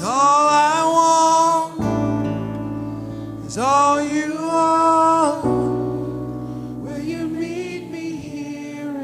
all I want is all you are. Will you meet me here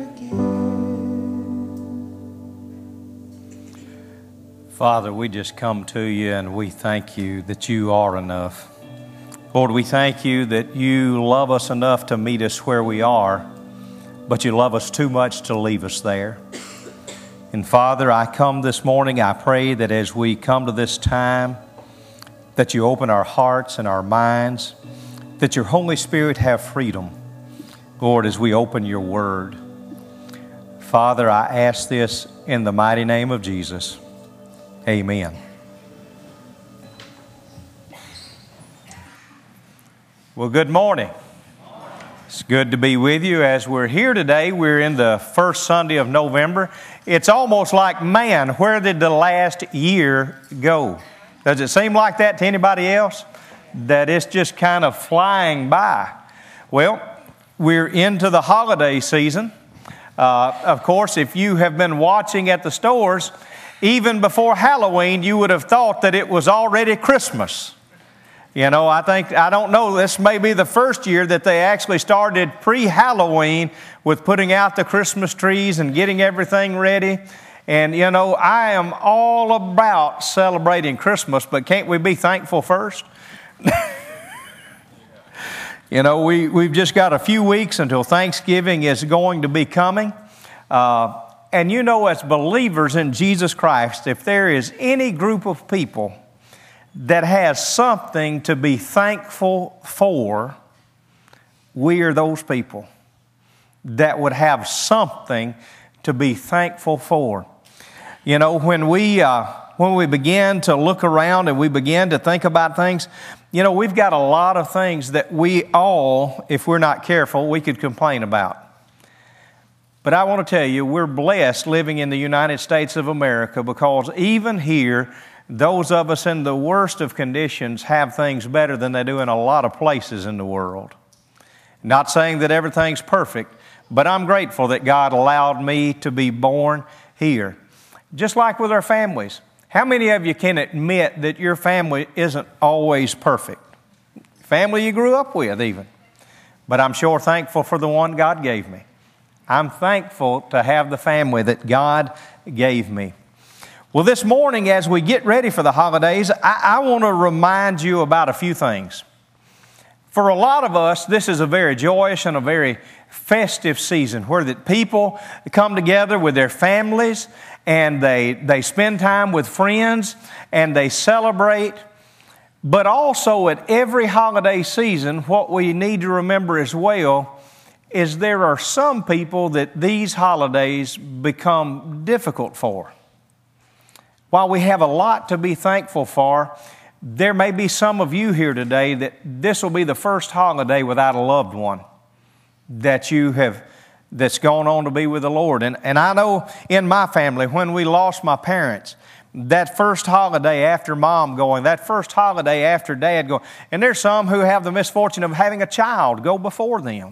again? Father, we just come to you and we thank you that you are enough. Lord, we thank you that you love us enough to meet us where we are, but you love us too much to leave us there. And Father, I come this morning, I pray that as we come to this time, that you open our hearts and our minds, that your Holy Spirit have freedom, Lord, as we open your word. Father, I ask this in the mighty name of Jesus. Amen. Well, good morning. It's good to be with you as we're here today. We're in the first Sunday of November. It's almost like, man, where did the last year go? Does it seem like that to anybody else? That it's just kind of flying by? Well, we're into the holiday season. Of course, if you have been watching at the stores, even before Halloween, you would have thought that it was already Christmas. You know, I don't know, this may be the first year that they actually started pre-Halloween with putting out the Christmas trees and getting everything ready. And, you know, I am all about celebrating Christmas, but can't we be thankful first? You know, we've just got a few weeks until Thanksgiving is going to be coming. And you know, as believers in Jesus Christ, if there is any group of people that has something to be thankful for, we are those people that would have something to be thankful for. You know, when we begin to look around and we begin to think about things, you know, we've got a lot of things that we all, if we're not careful, we could complain about. But I want to tell you, we're blessed living in the United States of America, because even here, those of us in the worst of conditions have things better than they do in a lot of places in the world. Not saying that everything's perfect, but I'm grateful that God allowed me to be born here. Just like with our families. How many of you can admit that your family isn't always perfect? Family you grew up with even. But I'm sure thankful for the one God gave me. I'm thankful to have the family that God gave me. Well, this morning, as we get ready for the holidays, I want to remind you about a few things. For a lot of us, this is a very joyous and a very festive season where that people come together with their families and they spend time with friends and they celebrate. But also at every holiday season, what we need to remember as well is there are some people that these holidays become difficult for. While we have a lot to be thankful for, there may be some of you here today that this will be the first holiday without a loved one that's gone on to be with the Lord. And I know in my family, when we lost my parents, that first holiday after mom going, that first holiday after dad going, and there's some who have the misfortune of having a child go before them.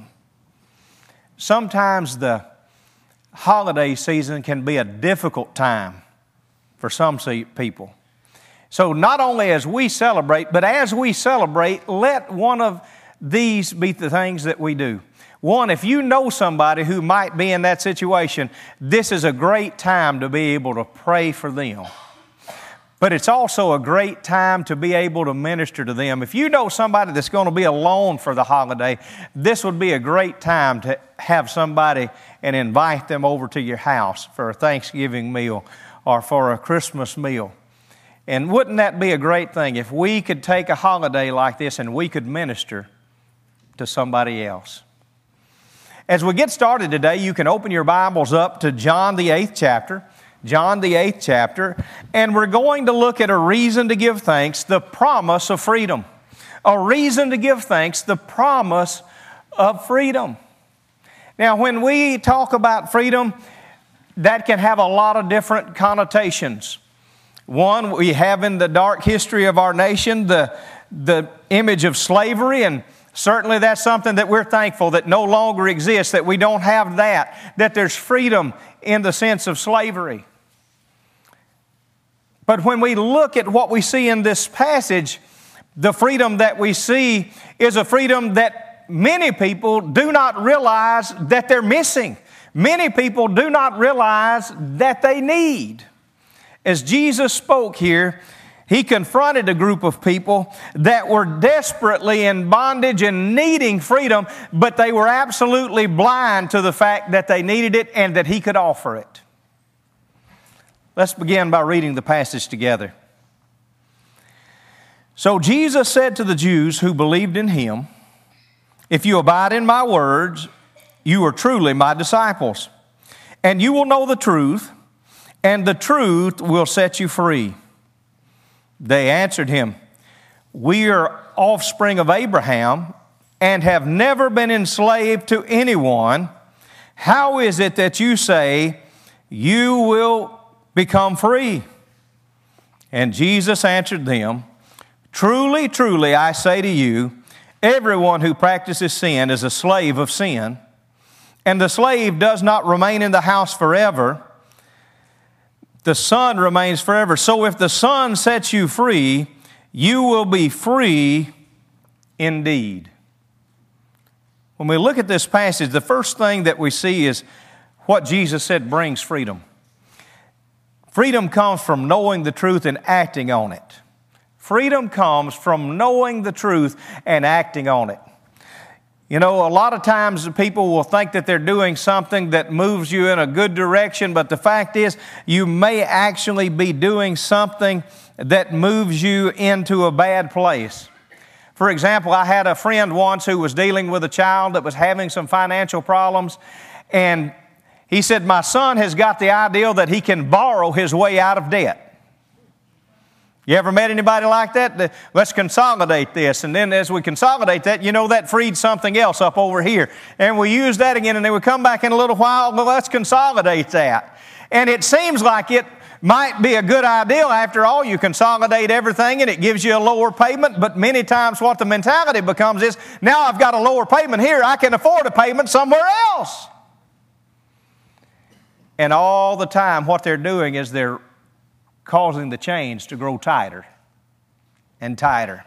Sometimes the holiday season can be a difficult time for some people. So not only as we celebrate, but as we celebrate, let one of these be the things that we do. One, if you know somebody who might be in that situation, this is a great time to be able to pray for them. But it's also a great time to be able to minister to them. If you know somebody that's going to be alone for the holiday, this would be a great time to have somebody and invite them over to your house for a Thanksgiving meal or for a Christmas meal. And wouldn't that be a great thing if we could take a holiday like this and we could minister to somebody else? As we get started today, you can open your Bibles up to John the 8th chapter. John the 8th chapter. And we're going to look at a reason to give thanks, the promise of freedom. A reason to give thanks, the promise of freedom. Now, when we talk about freedom, that can have a lot of different connotations. One, we have in the dark history of our nation the image of slavery, and certainly that's something that we're thankful that no longer exists, that we don't have that there's freedom in the sense of slavery. But when we look at what we see in this passage, the freedom that we see is a freedom that many people do not realize that they're missing. Many people do not realize that they need. As Jesus spoke here, He confronted a group of people that were desperately in bondage and needing freedom, but they were absolutely blind to the fact that they needed it and that He could offer it. Let's begin by reading the passage together. So Jesus said to the Jews who believed in Him, "If you abide in my words, you are truly my disciples, and you will know the truth, and the truth will set you free." They answered Him, "We are offspring of Abraham and have never been enslaved to anyone. How is it that you say you will become free?" And Jesus answered them, "Truly, truly, I say to you, everyone who practices sin is a slave of sin. And the slave does not remain in the house forever. The Son remains forever. So if the Son sets you free, you will be free indeed." When we look at this passage, the first thing that we see is what Jesus said brings freedom. Freedom comes from knowing the truth and acting on it. Freedom comes from knowing the truth and acting on it. You know, a lot of times people will think that they're doing something that moves you in a good direction, but the fact is you may actually be doing something that moves you into a bad place. For example, I had a friend once who was dealing with a child that was having some financial problems, and he said, "My son has got the idea that he can borrow his way out of debt." You ever met anybody like that? Let's consolidate this. And then as we consolidate that, you know, that freed something else up over here. And we use that again, and then we come back in a little while, well, let's consolidate that. And it seems like it might be a good idea. After all, you consolidate everything and it gives you a lower payment. But many times what the mentality becomes is, now I've got a lower payment here, I can afford a payment somewhere else. And all the time what they're doing is they're causing the chains to grow tighter and tighter.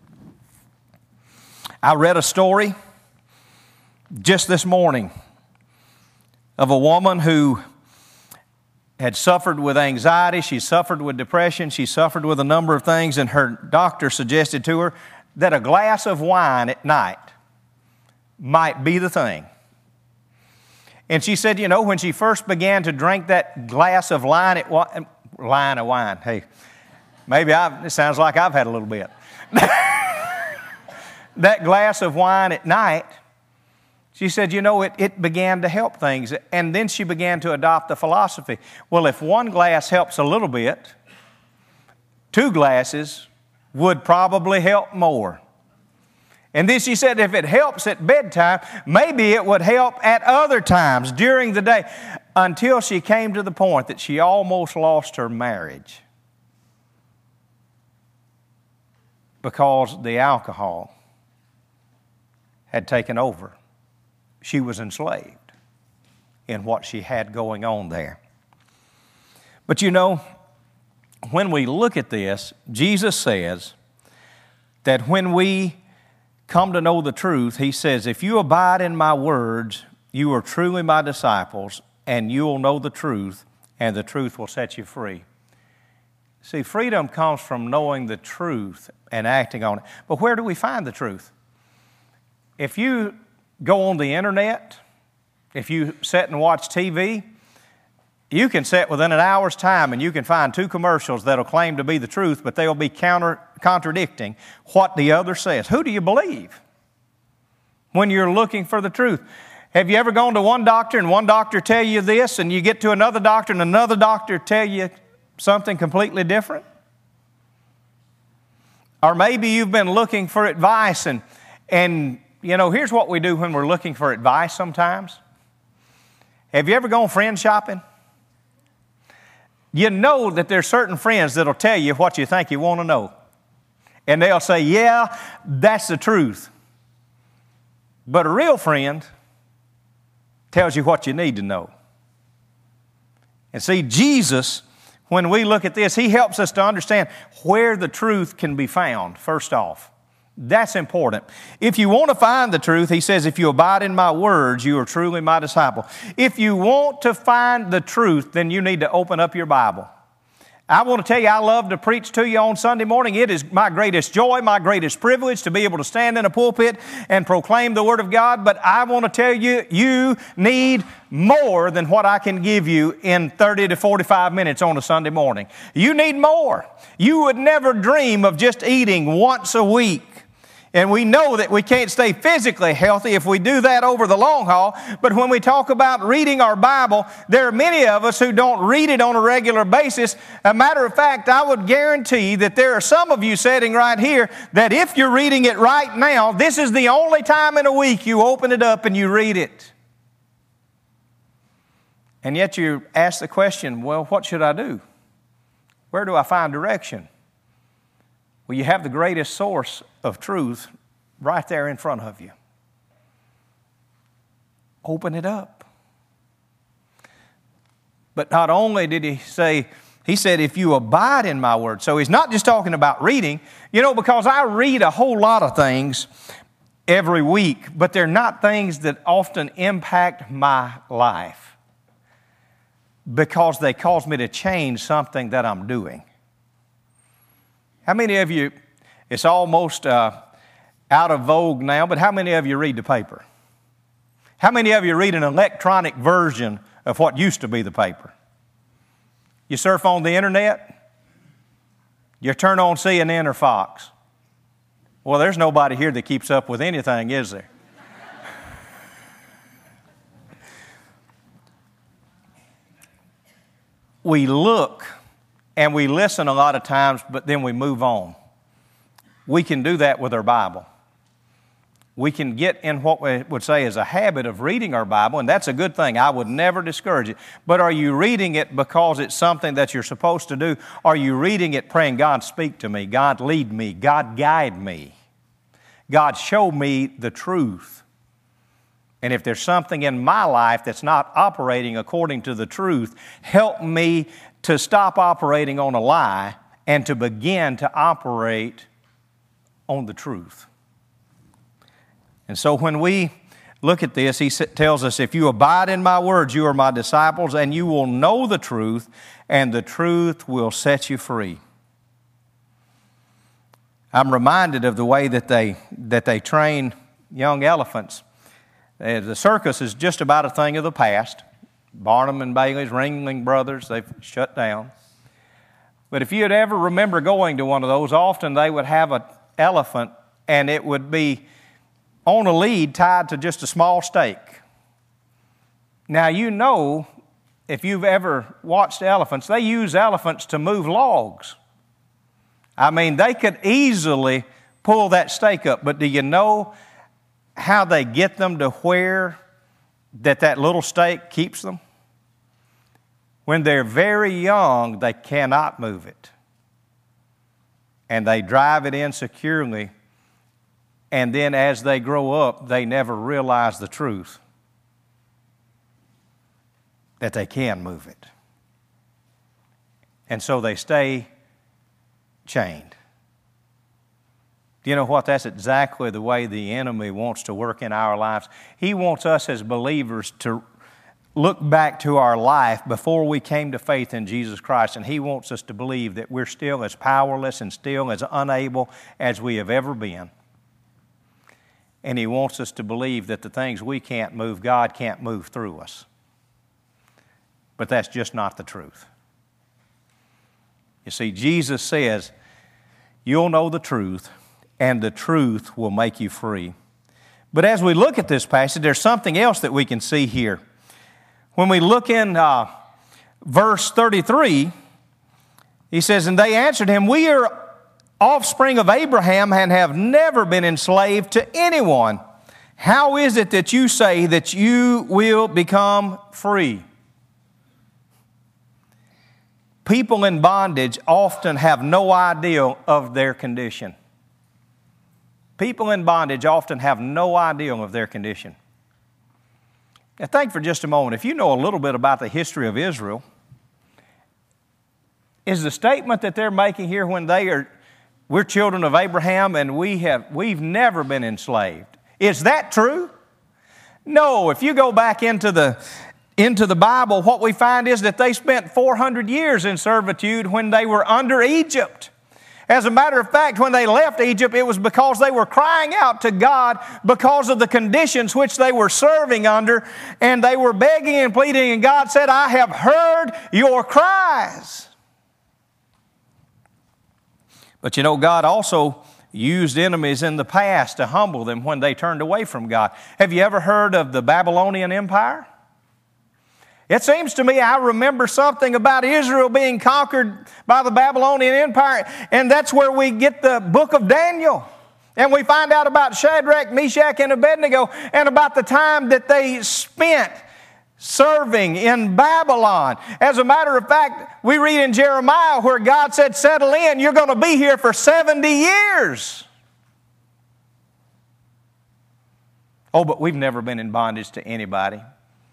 I read a story just this morning of a woman who had suffered with anxiety, she suffered with depression, she suffered with a number of things, and her doctor suggested to her that a glass of wine at night might be the thing. And she said, you know, when she first began to drink that glass of wine, hey, maybe it sounds like I've had a little bit. That glass of wine at night, she said, you know, it began to help things. And then she began to adopt the philosophy, well, if one glass helps a little bit, 2 glasses would probably help more. And then she said if it helps at bedtime, maybe it would help at other times during the day, until she came to the point that she almost lost her marriage because the alcohol had taken over. She was enslaved in what she had going on there. But you know, when we look at this, Jesus says that when we come to know the truth, He says, if you abide in my words, you are truly my disciples, and you will know the truth, and the truth will set you free. See, freedom comes from knowing the truth and acting on it. But where do we find the truth? If you go on the internet, if you sit and watch TV, you can sit within an hour's time and you can find 2 commercials that'll claim to be the truth, but they'll be contradicting what the other says. Who do you believe when you're looking for the truth? Have you ever gone to one doctor and one doctor tell you this, and you get to another doctor and another doctor tell you something completely different? Or maybe you've been looking for advice and you know, here's what we do when we're looking for advice sometimes. Have you ever gone friend shopping? You know that there's certain friends that'll tell you what you think you want to know. And they'll say, yeah, that's the truth. But a real friend tells you what you need to know. And see, Jesus, when we look at this, he helps us to understand where the truth can be found, first off. That's important. If you want to find the truth, he says, if you abide in my words, you are truly my disciple. If you want to find the truth, then you need to open up your Bible. I want to tell you, I love to preach to you on Sunday morning. It is my greatest joy, my greatest privilege to be able to stand in a pulpit and proclaim the Word of God. But I want to tell you, you need more than what I can give you in 30 to 45 minutes on a Sunday morning. You need more. You would never dream of just eating once a week. And we know that we can't stay physically healthy if we do that over the long haul. But when we talk about reading our Bible, there are many of us who don't read it on a regular basis. A matter of fact, I would guarantee that there are some of you sitting right here that if you're reading it right now, this is the only time in a week you open it up and you read it. And yet you ask the question, well, what should I do? Where do I find direction? Well, you have the greatest source of truth right there in front of you. Open it up. But not only did he said, if you abide in my word. So he's not just talking about reading. You know, because I read a whole lot of things every week, but they're not things that often impact my life because they cause me to change something that I'm doing. How many of you, it's almost out of vogue now, but how many of you read the paper? How many of you read an electronic version of what used to be the paper? You surf on the internet? You turn on CNN or Fox? Well, there's nobody here that keeps up with anything, is there? We look and we listen a lot of times, but then we move on. We can do that with our Bible. We can get in what we would say is a habit of reading our Bible, and that's a good thing. I would never discourage it. But are you reading it because it's something that you're supposed to do? Are you reading it praying, God, speak to me, God, lead me, God, guide me, God, show me the truth? And if there's something in my life that's not operating according to the truth, help me to stop operating on a lie and to begin to operate on the truth. And so when we look at this, he tells us, if you abide in my words, you are my disciples, and you will know the truth, and the truth will set you free. I'm reminded of the way that they train young elephants. The circus is just about a thing of the past. Barnum and Bailey's, Ringling Brothers, they've shut down. But if you'd ever remember going to one of those, often they would have an elephant and it would be on a lead tied to just a small stake. Now you know, if you've ever watched elephants, they use elephants to move logs. I mean, they could easily pull that stake up, but do you know how they get them to where that little stake keeps them? When they're very young, they cannot move it. And they drive it in securely. And then as they grow up, they never realize the truth that they can move it. And so they stay chained. Do you know what? That's exactly the way the enemy wants to work in our lives. He wants us as believers to look back to our life before we came to faith in Jesus Christ, and he wants us to believe that we're still as powerless and still as unable as we have ever been. And he wants us to believe that the things we can't move, God can't move through us. But that's just not the truth. You see, Jesus says, you'll know the truth, and the truth will make you free. But as we look at this passage, there's something else that we can see here. When we look in verse 33, he says, and they answered him, we are offspring of Abraham and have never been enslaved to anyone. How is it that you say that you will become free? People in bondage often have no idea of their condition. People in bondage often have no idea of their condition. Now think for just a moment, if you know a little bit about the history of Israel, is the statement that they're making here when we're children of Abraham and we've never been enslaved. Is that true? No. If you go back into the Bible, what we find is that they spent 400 years in servitude when they were under Egypt. As a matter of fact, when they left Egypt, it was because they were crying out to God because of the conditions which they were serving under, and they were begging and pleading, and God said, I have heard your cries. But you know, God also used enemies in the past to humble them when they turned away from God. Have you ever heard of the Babylonian Empire? It seems to me I remember something about Israel being conquered by the Babylonian Empire, and that's where we get the book of Daniel. And we find out about Shadrach, Meshach, and Abednego, and about the time that they spent serving in Babylon. As a matter of fact, we read in Jeremiah where God said, settle in, you're going to be here for 70 years. Oh, but we've never been in bondage to anybody.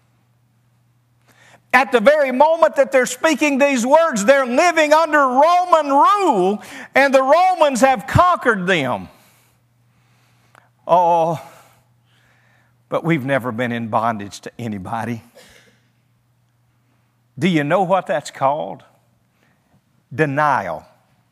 At the very moment that they're speaking these words, they're living under Roman rule, and the Romans have conquered them. Oh, but we've never been in bondage to anybody. Do you know what that's called? Denial.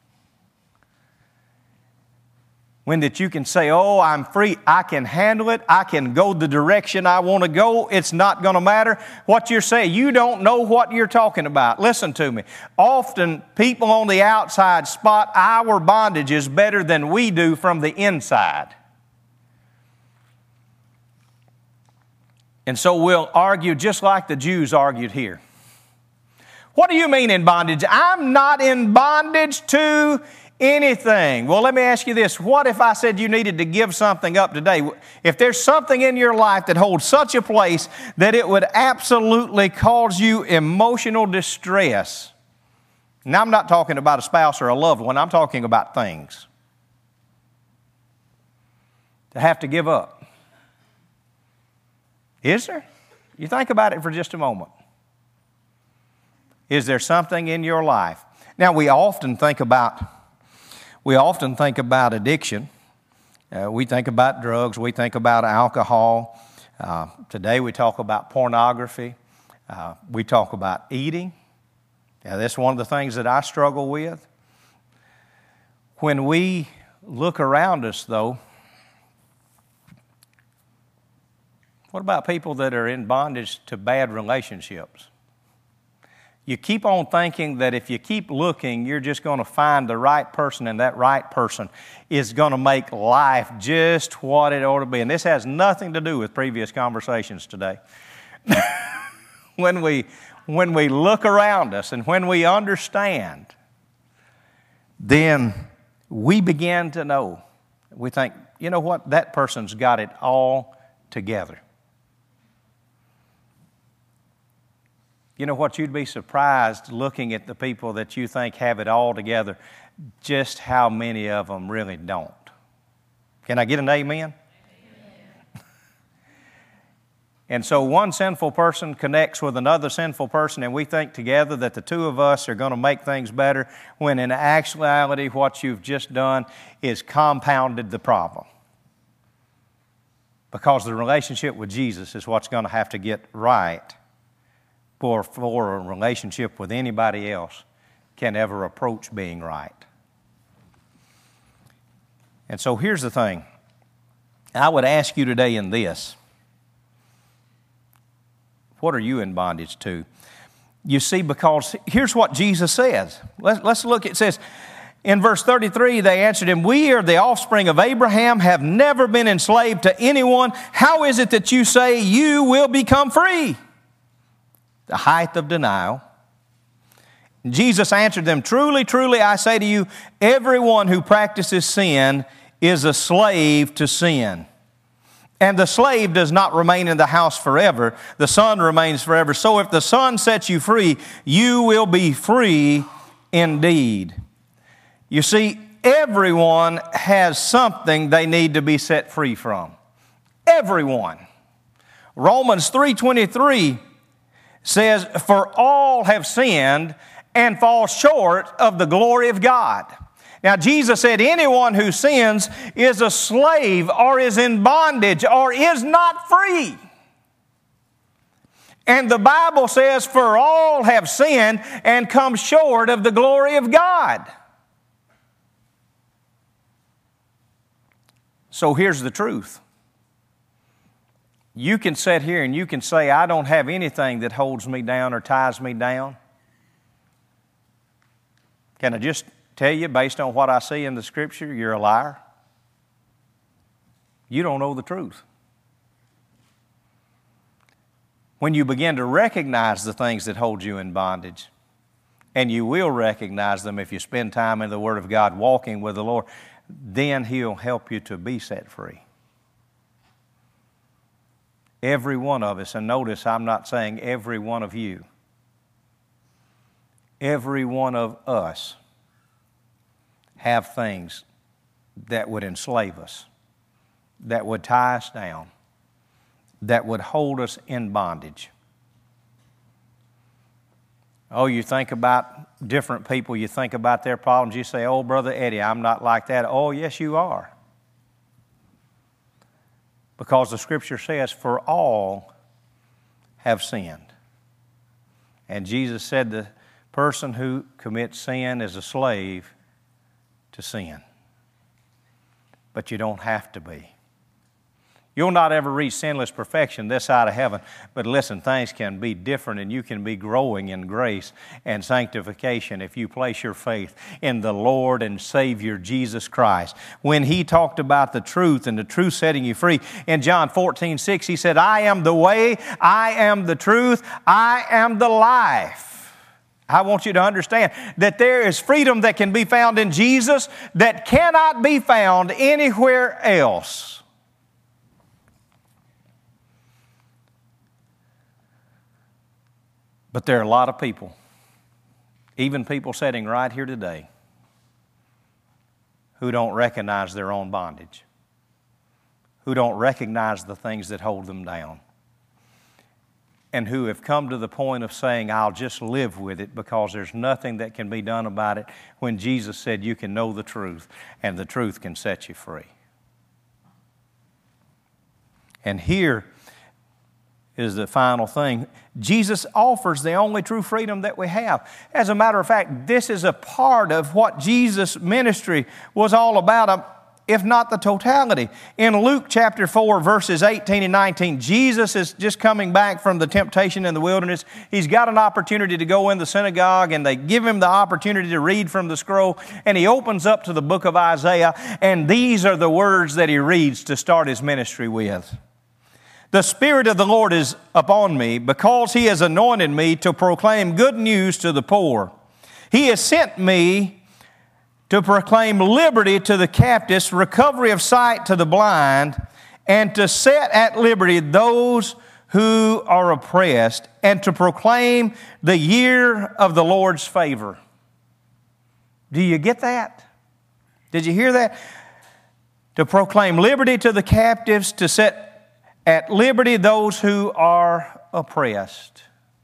When that you can say, oh, I'm free, I can handle it, I can go the direction I want to go, it's not going to matter. What you're saying, you don't know what you're talking about. Listen to me. Often people on the outside spot our bondages better than we do from the inside. And so we'll argue just like the Jews argued here. What do you mean in bondage? I'm not in bondage to anything. Well, let me ask you this. What if I said you needed to give something up today? If there's something in your life that holds such a place that it would absolutely cause you emotional distress. Now, I'm not talking about a spouse or a loved one. I'm talking about things. To have to give up. Is there? You think about it for just a moment. Is there something in your life? Now, we often think about addiction. We think about drugs. We think about alcohol. Today we talk about pornography. We talk about eating. That's one of the things that I struggle with. When we look around us, though, what about people that are in bondage to bad relationships? You keep on thinking that if you keep looking, you're just going to find the right person, and that right person is going to make life just what it ought to be. And this has nothing to do with previous conversations today. When we look around us and when we understand, then we begin to know. We think, you know what, that person's got it all together. You know what, you'd be surprised looking at the people that you think have it all together, just how many of them really don't. Can I get an amen? Amen. And so one sinful person connects with another sinful person, and we think together that the two of us are going to make things better, when in actuality what you've just done is compounded the problem. Because the relationship with Jesus is what's going to have to get right for a relationship with anybody else can ever approach being right. And so here's the thing. I would ask you today in this, what are you in bondage to? You see, because here's what Jesus says. Let's look. It says in verse 33, they answered him, we are the offspring of Abraham, have never been enslaved to anyone. How is it that you say you will become free? The height of denial. Jesus answered them, truly, truly, I say to you, everyone who practices sin is a slave to sin. And the slave does not remain in the house forever. The Son remains forever. So if the Son sets you free, you will be free indeed. You see, everyone has something they need to be set free from. Everyone. Romans 3:23 says, for all have sinned and fall short of the glory of God. Now, Jesus said anyone who sins is a slave or is in bondage or is not free. And the Bible says, for all have sinned and come short of the glory of God. So here's the truth. You can sit here and you can say, I don't have anything that holds me down or ties me down. Can I just tell you, based on what I see in the Scripture, you're a liar? You don't know the truth. When you begin to recognize the things that hold you in bondage, and you will recognize them if you spend time in the Word of God walking with the Lord, then He'll help you to be set free. Every one of us, and notice I'm not saying every one of you, every one of us have things that would enslave us, that would tie us down, that would hold us in bondage. Oh, you think about different people, you think about their problems, you say, oh, Brother Eddie, I'm not like that. Oh, yes, you are. Because the Scripture says, for all have sinned. And Jesus said the person who commits sin is a slave to sin. But you don't have to be. You'll not ever reach sinless perfection this side of heaven. But listen, things can be different and you can be growing in grace and sanctification if you place your faith in the Lord and Savior Jesus Christ. When He talked about the truth and the truth setting you free, in John 14:6, He said, I am the way, I am the truth, I am the life. I want you to understand that there is freedom that can be found in Jesus that cannot be found anywhere else. But there are a lot of people, even people sitting right here today, who don't recognize their own bondage, who don't recognize the things that hold them down, and who have come to the point of saying, I'll just live with it because there's nothing that can be done about it, when Jesus said you can know the truth and the truth can set you free. And here is the final thing. Jesus offers the only true freedom that we have. As a matter of fact, this is a part of what Jesus' ministry was all about, if not the totality. In Luke chapter 4, verses 18 and 19, Jesus is just coming back from the temptation in the wilderness. He's got an opportunity to go in the synagogue, and they give him the opportunity to read from the scroll, and he opens up to the book of Isaiah, and these are the words that he reads to start his ministry with. The Spirit of the Lord is upon me, because He has anointed me to proclaim good news to the poor. He has sent me to proclaim liberty to the captives, recovery of sight to the blind, and to set at liberty those who are oppressed, and to proclaim the year of the Lord's favor. Do you get that? Did you hear that? To proclaim liberty to the captives, to set at liberty those who are oppressed.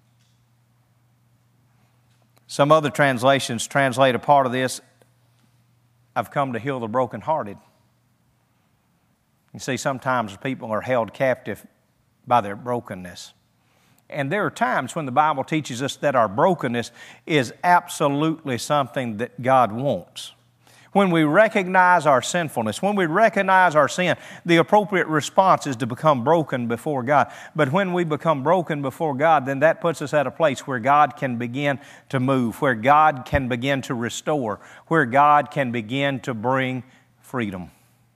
Some other translations translate a part of this, I've come to heal the brokenhearted. You see, sometimes people are held captive by their brokenness. And there are times when the Bible teaches us that our brokenness is absolutely something that God wants. When we recognize our sinfulness, when we recognize our sin, the appropriate response is to become broken before God. But when we become broken before God, then that puts us at a place where God can begin to move, where God can begin to restore, where God can begin to bring freedom.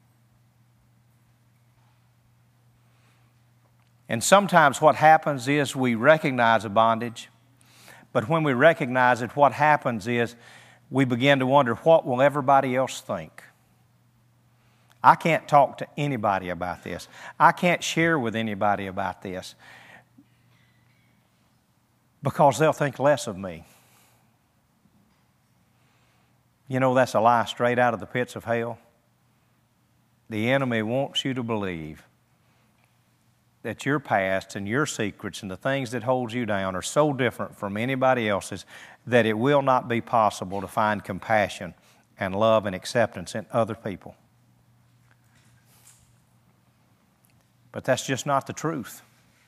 And sometimes what happens is we recognize a bondage, but when we recognize it, what happens is we begin to wonder, what will everybody else think? I can't talk to anybody about this. I can't share with anybody about this because they'll think less of me. You know, that's a lie straight out of the pits of hell. The enemy wants you to believe that your past and your secrets and the things that hold you down are so different from anybody else's that it will not be possible to find compassion and love and acceptance in other people. But that's just not the truth.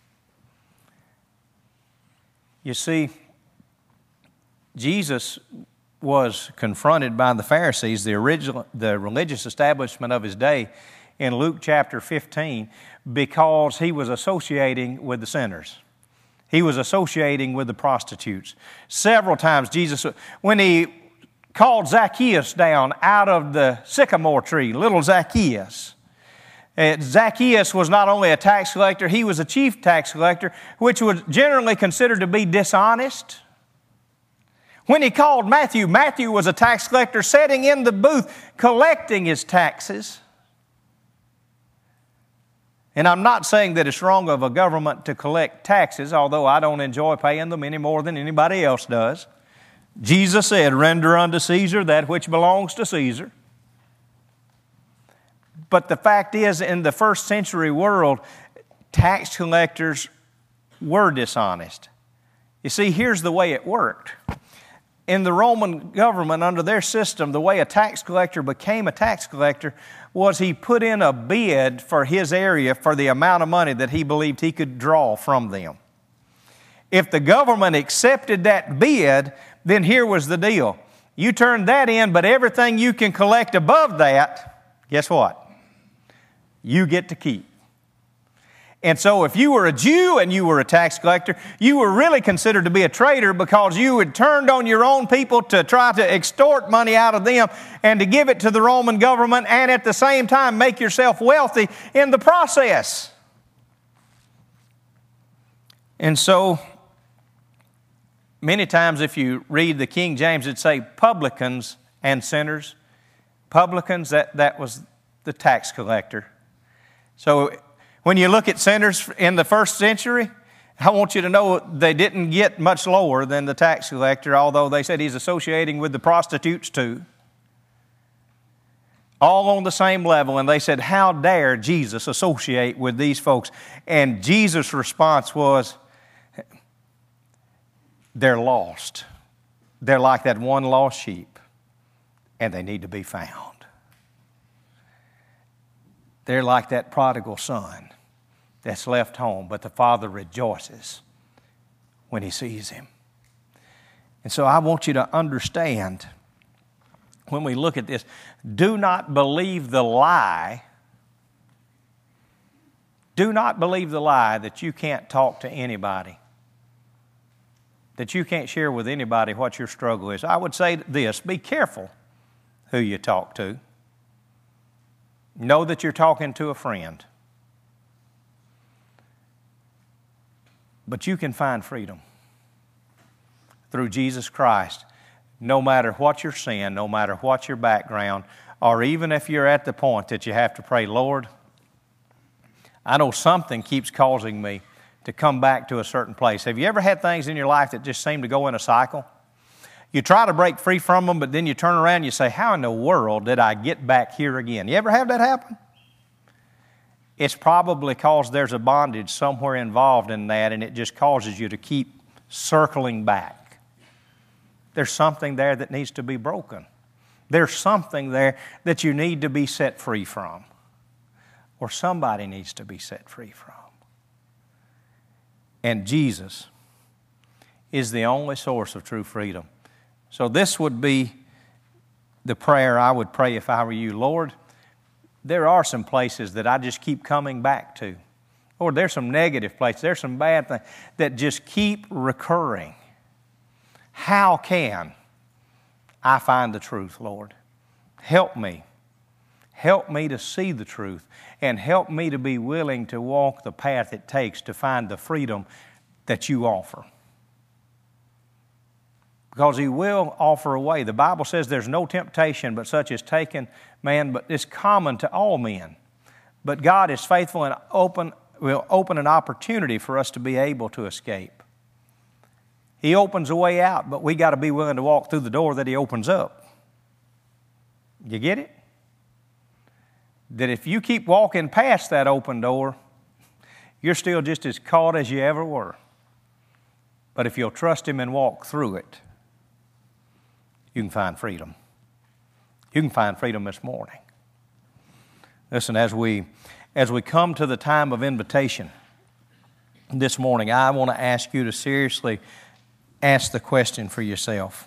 You see, Jesus was confronted by the Pharisees, the religious establishment of his day, in Luke chapter 15, because he was associating with the sinners. He was associating with the prostitutes. Several times Jesus, when he called Zacchaeus down out of the sycamore tree, little Zacchaeus. Zacchaeus was not only a tax collector, he was a chief tax collector, which was generally considered to be dishonest. When he called Matthew, Matthew was a tax collector sitting in the booth collecting his taxes. And I'm not saying that it's wrong of a government to collect taxes, although I don't enjoy paying them any more than anybody else does. Jesus said, "Render unto Caesar that which belongs to Caesar." But the fact is, in the first century world, tax collectors were dishonest. You see, here's the way it worked. In the Roman government, under their system, the way a tax collector became a tax collector was he put in a bid for his area for the amount of money that he believed he could draw from them. If the government accepted that bid, then here was the deal. You turn that in, but everything you can collect above that, guess what? You get to keep. And so if you were a Jew and you were a tax collector, you were really considered to be a traitor because you had turned on your own people to try to extort money out of them and to give it to the Roman government and at the same time make yourself wealthy in the process. And so many times if you read the King James, it'd say publicans and sinners. Publicans, that was the tax collector. So when you look at sinners in the first century, I want you to know they didn't get much lower than the tax collector, although they said he's associating with the prostitutes too. All on the same level, and they said, how dare Jesus associate with these folks? And Jesus' response was, they're lost. They're like that one lost sheep, and they need to be found. They're like that prodigal son that's left home, but the father rejoices when he sees him. And so I want you to understand, when we look at this, do not believe the lie. Do not believe the lie that you can't talk to anybody, that you can't share with anybody what your struggle is. I would say this, be careful who you talk to. Know that you're talking to a friend. But you can find freedom through Jesus Christ, no matter what your sin, no matter what your background, or even if you're at the point that you have to pray, Lord, I know something keeps causing me to come back to a certain place. Have you ever had things in your life that just seem to go in a cycle? You try to break free from them, but then you turn around and you say, how in the world did I get back here again? You ever have that happen? It's probably because there's a bondage somewhere involved in that, and it just causes you to keep circling back. There's something there that needs to be broken. There's something there that you need to be set free from, or somebody needs to be set free from. And Jesus is the only source of true freedom. So this would be the prayer I would pray if I were you. Lord, there are some places that I just keep coming back to. Lord, there's some negative places, there's some bad things that just keep recurring. How can I find the truth, Lord? Help me. Help me to see the truth, and help me to be willing to walk the path it takes to find the freedom that you offer. Because He will offer a way. The Bible says there's no temptation but such as taken man, but it's common to all men. But God is faithful and will open an opportunity for us to be able to escape. He opens a way out, but we got to be willing to walk through the door that He opens up. You get it? That if you keep walking past that open door, you're still just as caught as you ever were. But if you'll trust Him and walk through it, you can find freedom. You can find freedom this morning. Listen, as we come to the time of invitation this morning, I want to ask you to seriously ask the question for yourself.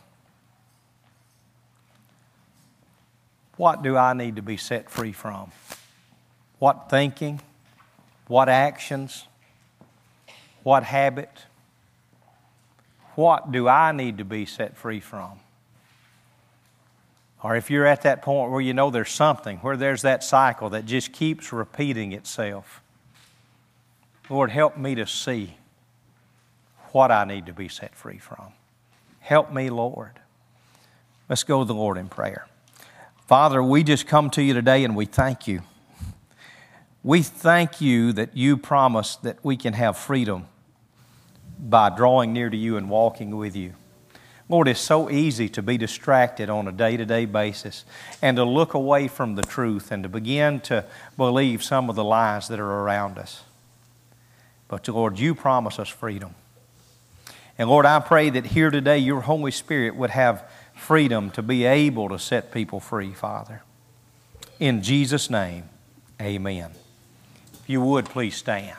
What do I need to be set free from? What thinking? What actions? What habit? What do I need to be set free from? Or if you're at that point where you know there's something, where there's that cycle that just keeps repeating itself, Lord, help me to see what I need to be set free from. Help me, Lord. Let's go to the Lord in prayer. Father, we just come to you today and we thank you. We thank you that you promise that we can have freedom by drawing near to you and walking with you. Lord, it's so easy to be distracted on a day-to-day basis and to look away from the truth and to begin to believe some of the lies that are around us. But Lord, you promise us freedom. And Lord, I pray that here today your Holy Spirit would have freedom to be able to set people free, Father. In Jesus' name, amen. If you would, please stand.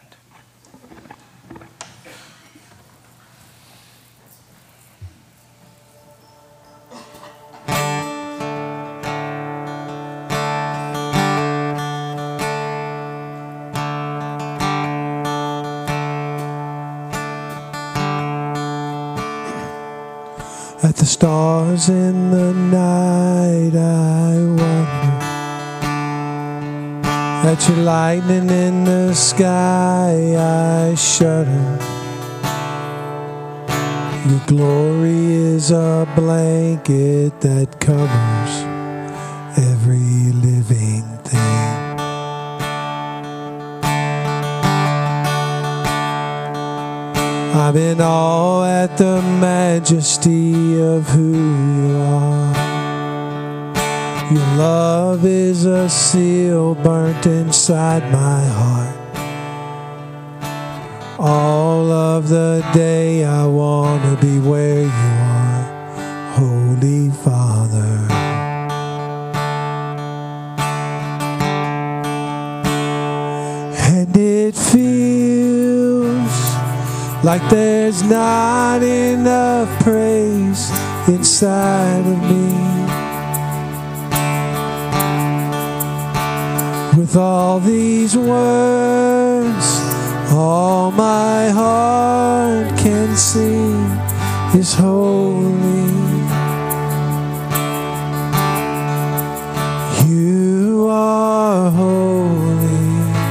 At the stars in the night I wonder, at your lightning in the sky I shudder. Your glory is a blanket that covers every living thing. I'm in awe at the majesty of who you are. Your love is a seal burnt inside my heart. All of the day I want to be where you are, Holy Father. And it feels like there's not enough praise inside of me. With all these words, all my heart can sing is holy. You are holy.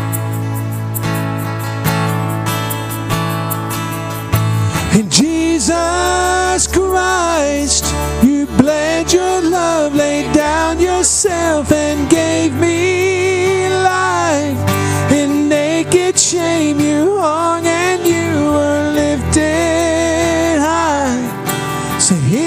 In Jesus Christ, you bled your love, laid down yourself and gave me life. In naked shame you hung and you were lifted high. Say,